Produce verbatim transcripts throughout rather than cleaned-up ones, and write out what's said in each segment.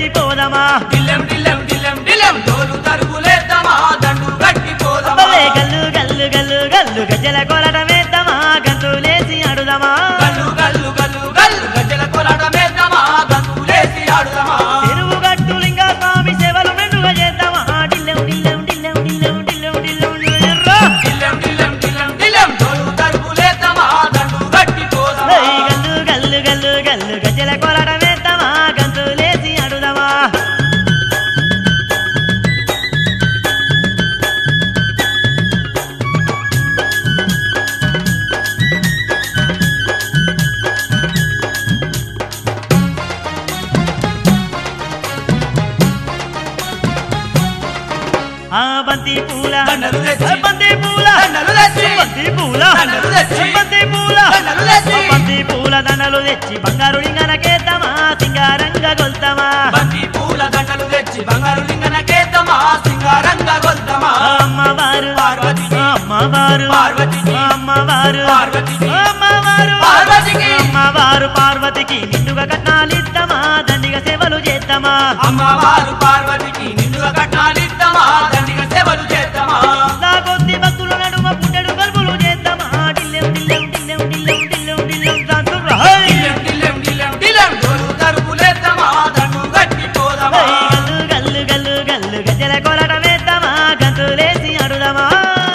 గట్టి పోదమా దిల్లెం దిల్లెం దిల్లెం దిల్లెం డోలు తరుగులేద్దామా దండు గట్టి పోదమా గల్లు గల్లు గల్లు గల్లు గజ్జల కొలటమేద్దామా గంతులేసి అడుదమా గల్లు గల్లు గల్లు గల్లు గజ్జల కొలటమేద్దామా గంతులేసి ఆడుదామా చెరువు గట్టు లింగ స్వామి సేవలు మెండుగా చేద్దామా డిల్లెం డిల్లెం డిల్లెం డిల్లెం డిల్లెం డిల్లెం ఎర్రా దిల్లెం దిల్లెం దిల్లెం దిల్లెం డోలు తరుగులేద్దామా దండు గట్టి పోదమా గల్లు గల్లు గల్లు గల్లు గజ్జల కొలటమేద్దామా గంతులేసి అడుదమా ఆ బంతి పూల దండలు తెచ్చి, ఆ బంతి పూల దండలు తెచ్చి, బంతి పూల దండలు తెచ్చి, బంతి పూల దండలు తెచ్చి, బంతి పూల దండలు తెచ్చి బంగారు లింగనకేద్దామా సింగారంగ గొల్తమా బంతి పూల దండలు తెచ్చి బంగారు లింగనకేద్దామా సింగారంగా గొల్తమా అమ్మవారు పార్వతికి, అమ్మవారు పార్వతికి, అమ్మవారు పార్వతికి, అమ్మవారు పార్వతికి, అమ్మవారు పార్వతికి నిండుగా కట్నాలిద్దామా దండిగా సేవలు చేద్దామా అమ్మవారు పార్వతికి నిండుగా కట్నాలిద్దామా దండిగా సేవలు చేద్దామా నా కొద్ది భక్తుల నడుమ పుట్టెడు గల్పులు చేద్దామా డిల్లెం డిల్లెం డిల్లెం డిల్లెం డిల్లెం డిల్లెం దంతుర్రా హై దిల్లెం దిల్లెం దిల్లెం దిల్లెం డోలు తరుగులేద్దామా దండు గట్టి పోదమా గల్లు గల్లు గల్లు గల్లు గజ్జల కొలటమేద్దామా గంతులేసి అడుదమా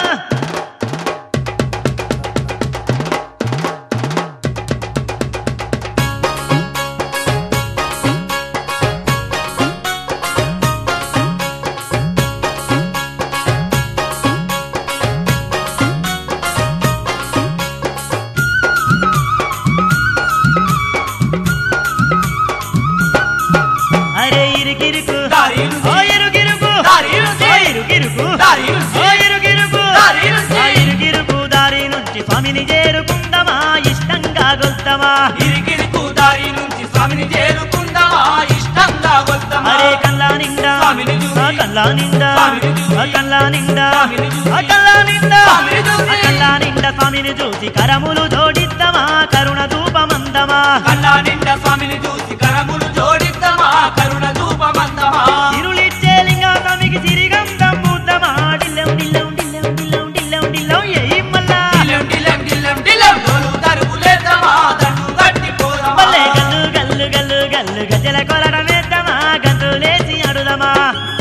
అరే ఇరుకిరుకు దారిలు ఓ ఇరుకిరుకు దారిలు ఓ ఇరుకిరుకు దారిలు ఓ ఇరుకిరుకు దారిలు ఆ ఇరుకిరుకు దారి నుంచి స్వామిని చేరుకుందామా ఇష్టంగా గొల్తమా ఇరిగిరుకు దారి నుంచి స్వామిని చేరుకుందామా ఇష్టంగా గొల్తమా అరే కల్లా నిండా స్వామిని చూసి, ఆ కల్లా నిండా స్వామిని చూసి, ఆ కల్లా నిండా స్వామిని చూసి, ఆ కల్లా నిండా స్వామిని చూసి, ఆ కల్లా నిండా స్వామిని చూసి కరములు జోడిద్దామా కరుణ ధూపమందమా కన్నా నిండా స్వామిని చూసి కరములు జోడిద్దామా కరుణ ధూపమందమా ఇరులిచ్చే లింగా స్వామికి సిరిగంధం పూద్దామా డిల్లెం డిల్లెం డిల్లెం డిల్లెం డిల్లెం డిల్లెం ఏయ్ మల్లా దిల్లెం దిల్లెం దిల్లెం దిల్లెం డోలు తరుగులేద్దామా దండు గట్టి పోదమా పల్లె గల్లు గల్లు గల్లు గల్లు గజ్జల కొలటమేద్దామా గంతులేసి అడుదమా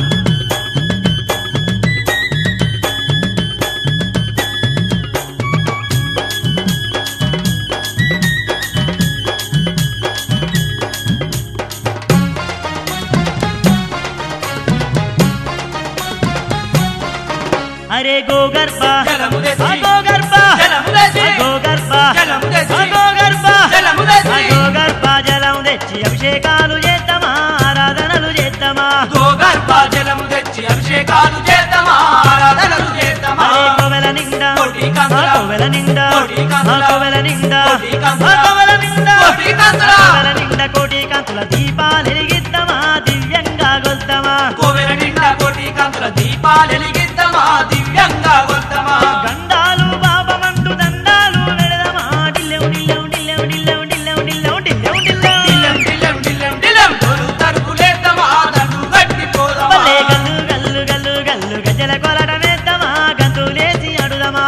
అరే గోగర్భ జలము తెచ్చి, ఆ గోగర్భ జలము తెచ్చి, ఆ గోగర్భ జలము తెచ్చి, ఆ గోగర్భ జలము తెచ్చి, ఆ గోగర్భ జలం తెచ్చి అభిషేకాలు చేద్దామా ఆరాధనలు చేద్దామా గోగర్భ జలము తెచ్చి అభిషేకాలు చేద్దామా ఆరాధనలు చేద్దామా అరే కోవెల నిండా కోటి ఆ కందుల, కోవెల నిండా కోటి ఆ కందుల, కోవెల నిండా కోటి కందుల, ఆ కోవెల నిండా కోటి కందుల, కోవెల నిండా కోటి కాంతుల దీపాలు ఎలిగిద్దామా దివ్యంగా గొల్తామా కోవెల నిండా కోటి కాంతుల దీపాలు వెలిగిద్దామా దివ్యంగా గొల్తమా గండాలు బాబమంటూ దండాలు వెడదమా డిల్లెం డిల్లెం డిల్లెం డిల్లెం డిల్లెం డిల్లెం డిల్లెం డిల్లెం దిల్లెం దిల్లెం దిల్లెం దిల్లెం డోలు తరుగులేద్దామా దండు గట్టి పోదమా పల్లె గల్లు గల్లు గల్లు గల్లు గజ్జల కొలటమేద్దామా గంతులేసి అడుదమా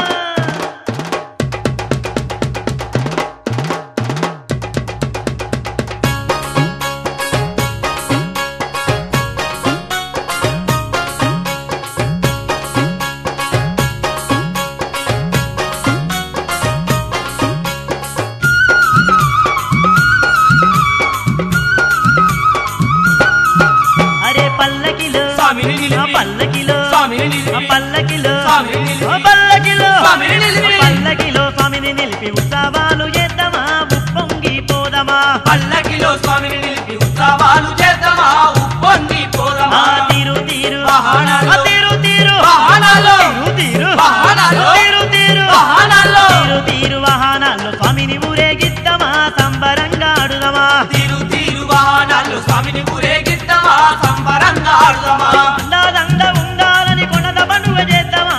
అరే పల్లకిలో స్వామిని నిలిపి, ఆ పల్లకిలో స్వామిని నిలిపి, ఆ పల్లకిలో స్వామిని నిలిపి, ఆ పల్లకిలో స్వామిని నిలిపి, ఆ పల్లకిలో స్వామిని నిలిపి ఉత్సవాలు చేద్దామా ఉప్పొంగి పోదమా పల్లకిలో స్వామిని నిలిపి ఉత్సవాలు చేద్దామా ఉప్పొంగి పోదమా ఆ తీరు తీరు వాహనాల్లో, ఆ తీరు తీరు వాహనాల్లో, తీరు తీరు వాహనాల్లో, తీరు తీరు వాహనాల్లో, తీరు తీరు వాహనాల్లో స్వామిని ఊరేగిద్దామా సంబరంగా ఆడుదామా తీరు తీరు వాహనాల్లో స్వామిని ఊరేగిద్దామా సంబరంగా ఆడుదామా అందాదండ ఉండాలని కొనద పండుగ చేద్దామా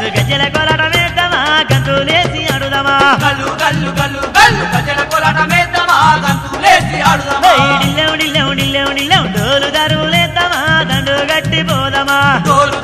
గజ్జల కోలాట వేద్దామా గంతులేసి ఆడుదామా గల్లు గల్లు గల్లు గల్లు గజల కోలాట మేద్దామా గంతులేసి ఆడుదామా డిల్లెవు డిల్లెవు డిల్లెవు డిల్లెవు డోలు దరువులేద్దామా దండు గట్టి పోదామా డోలు